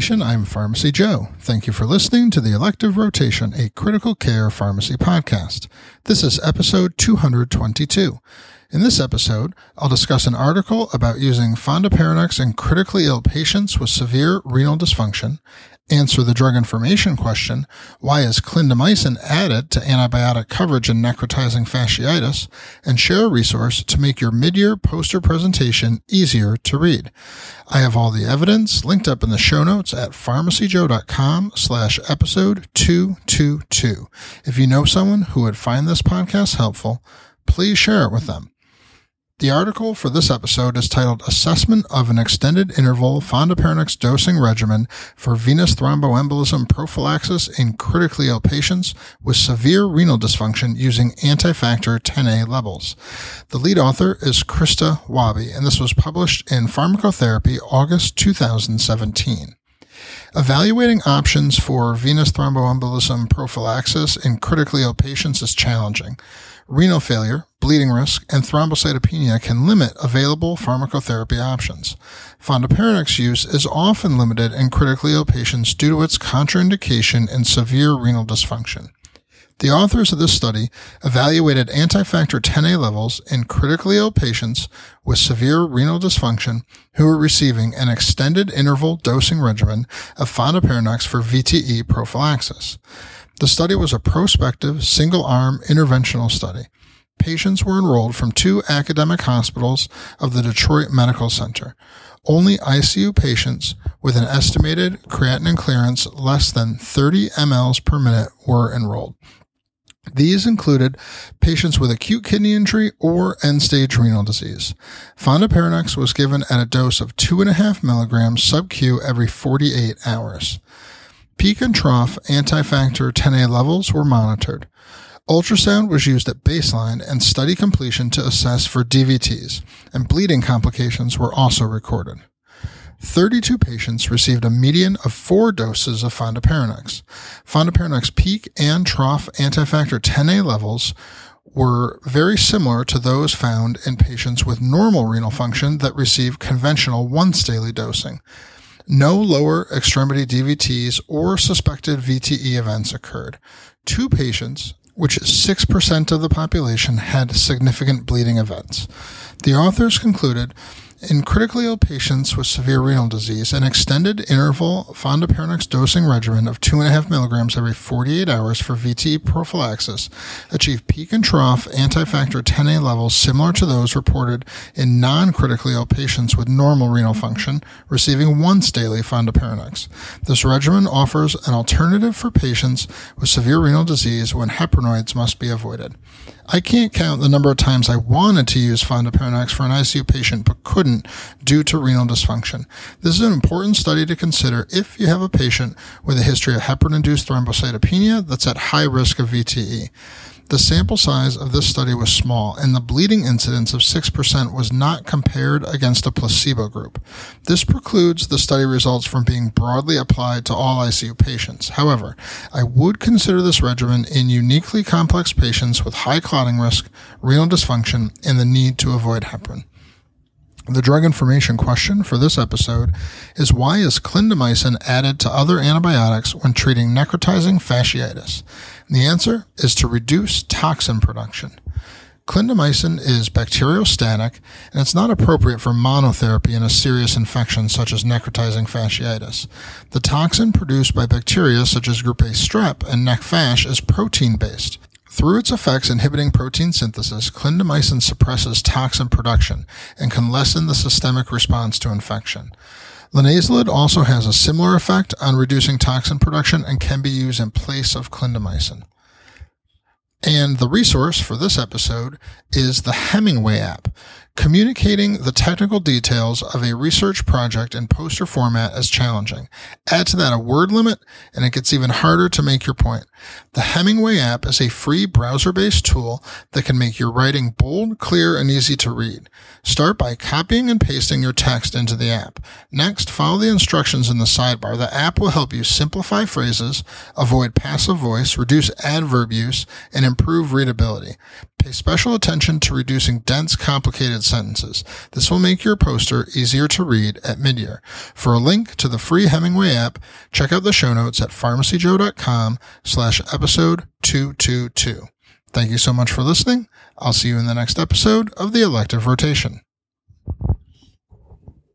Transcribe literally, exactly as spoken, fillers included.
Nation, I'm Pharmacy Joe. Thank you for listening to the Elective Rotation, a critical care pharmacy podcast. This is episode two hundred twenty-two. In this episode, I'll discuss an article about using fondaparinux in critically ill patients with severe renal dysfunction, answer the drug information question, why is clindamycin added to antibiotic coverage in necrotizing fasciitis, and share a resource to make your mid-year poster presentation easier to read. I have all the evidence linked up in the show notes at pharmacyjoe.com slash episode 222. If you know someone who would find this podcast helpful, please share it with them. The article for this episode is titled Assessment of an Extended Interval Fondaparinux Dosing Regimen for Venous Thromboembolism Prophylaxis in Critically Ill Patients with Severe Renal Dysfunction Using Antifactor ten A Levels. The lead author is Krista Wabi, and this was published in Pharmacotherapy August two thousand seventeen. Evaluating options for venous thromboembolism prophylaxis in critically ill patients is challenging. Renal failure, bleeding risk, and thrombocytopenia can limit available pharmacotherapy options. Fondaparinux use is often limited in critically ill patients due to its contraindication in severe renal dysfunction. The authors of this study evaluated antifactor ten A levels in critically ill patients with severe renal dysfunction who were receiving an extended interval dosing regimen of fondaparinux for V T E prophylaxis. The study was a prospective, single-arm interventional study. Patients were enrolled from two academic hospitals of the Detroit Medical Center. Only I C U patients with an estimated creatinine clearance less than thirty milliliters per minute were enrolled. These included patients with acute kidney injury or end-stage renal disease. Fondaparinux was given at a dose of two point five milligrams sub-Q every forty-eight hours. Peak and trough antifactor ten A levels were monitored. Ultrasound was used at baseline and study completion to assess for D V Ts, and bleeding complications were also recorded. thirty-two patients received a median of four doses of fondaparinux. Fondaparinux peak and trough antifactor ten A levels were very similar to those found in patients with normal renal function that receive conventional once-daily dosing. No lower extremity D V Ts or suspected V T E events occurred. Two patients, which is six percent of the population, had significant bleeding events. The authors concluded, in critically ill patients with severe renal disease, an extended interval fondaparinux dosing regimen of two point five milligrams every forty-eight hours for V T E prophylaxis achieved peak and trough antifactor ten A levels similar to those reported in non-critically ill patients with normal renal function receiving once daily fondaparinux. This regimen offers an alternative for patients with severe renal disease when heparinoids must be avoided. I can't count the number of times I wanted to use fondaparinux for an I C U patient but couldn't due to renal dysfunction. This is an important study to consider if you have a patient with a history of heparin-induced thrombocytopenia that's at high risk of V T E. The sample size of this study was small, and the bleeding incidence of six percent was not compared against a placebo group. This precludes the study results from being broadly applied to all I C U patients. However, I would consider this regimen in uniquely complex patients with high clotting risk, renal dysfunction, and the need to avoid heparin. The drug information question for this episode is, why is clindamycin added to other antibiotics when treating necrotizing fasciitis? And the answer is to reduce toxin production. Clindamycin is bacteriostatic, and it's not appropriate for monotherapy in a serious infection such as necrotizing fasciitis. The toxin produced by bacteria such as group A strep and nec fasc is protein-based. Through its effects inhibiting protein synthesis, clindamycin suppresses toxin production and can lessen the systemic response to infection. Linezolid also has a similar effect on reducing toxin production and can be used in place of clindamycin. And the resource for this episode is the Hemingway app, communicating the technical details of a research project in poster format is challenging. Add to that a word limit, and it gets even harder to make your point. The Hemingway app is a free browser-based tool that can make your writing bold, clear, and easy to read. Start by copying and pasting your text into the app. Next, follow the instructions in the sidebar. The app will help you simplify phrases, avoid passive voice, reduce adverb use, and improve readability. Pay special attention to reducing dense, complicated sentences. This will make your poster easier to read at midyear. For a link to the free Hemingway app, check out the show notes at pharmacyjoe.com slash episode 222. Thank you so much for listening. I'll see you in the next episode of the Elective Rotation.